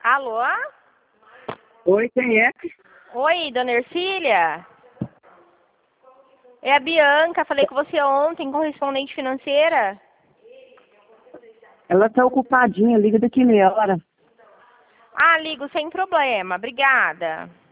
Alô? Oi, quem é? Oi, dona Ercília? É a Bianca, falei com você ontem, correspondente financeira. Ela tá ocupadinha, liga daqui meia hora. Ah, ligo sem problema, obrigada.